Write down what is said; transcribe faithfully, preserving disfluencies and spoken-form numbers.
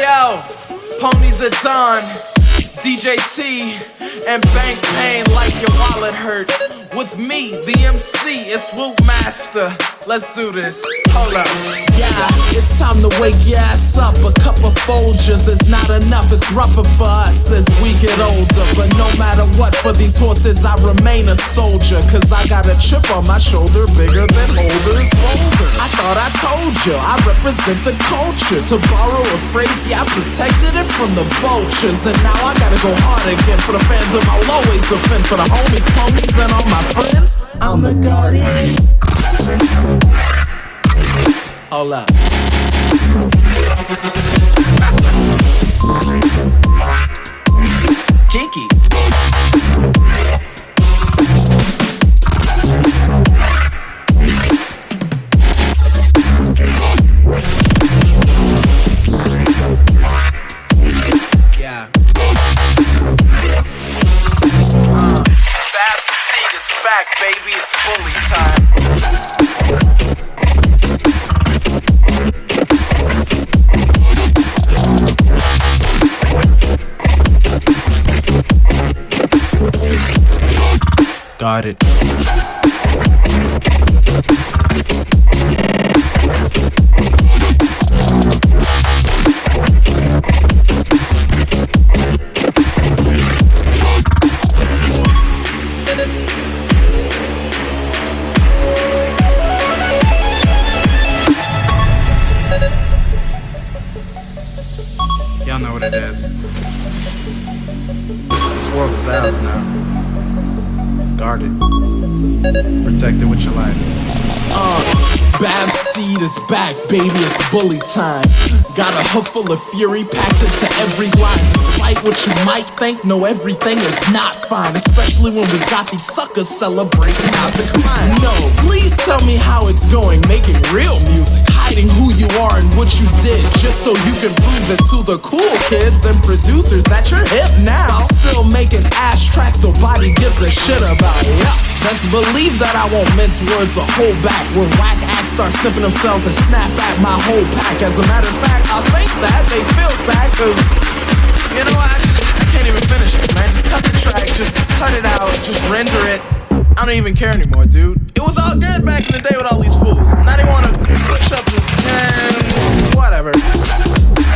yo, Ponies at Dawn, D J T, and Bank Pain like your wallet hurt. With me, the M C, it's Whoop Master. Let's do this. Hold up. Yeah, it's time to wake your ass up. A cup of Folgers is not enough. It's rougher for us as we get older. But no matter what, for these horses, I remain a soldier. Cause I got a chip on my shoulder bigger than Holder's boulder. I thought I told you, I represent the culture. To borrow a phrase, yeah, I protected it from the vultures. And now I gotta go hard again for the fandom. I'll always defend for the homies, ponies, and all my friends. I'm the guardian. Hold up. Kinky. Yeah. Uh, Babs seat is back, baby. It's bully time. Got it. Y'all know what it is. This world is ours now. Guard it. Protect it with your life. Uh, Babs seed is back, baby, it's bully time. Got a hood full of fury packed into every line. Despite what you might think, no, everything is not fine. Especially when we got these suckers celebrating our decline. No, please tell me how it's going, making real music. Hiding who you are and what you did, just so you can prove it to the cool kids and producers that you're hip now. Still making ass tracks nobody gives a shit about. Yeah, best believe that I won't mince words or hold back when whack acts start sniffing themselves and snap at my whole pack. As a matter of fact, I think that they feel sad, cause you know what, I, just, I can't even finish it, man. Just cut the track, just cut it out, just render it. I don't even care anymore, dude. It was all good back in the day with all these fools. Now they wanna switch up and, and whatever.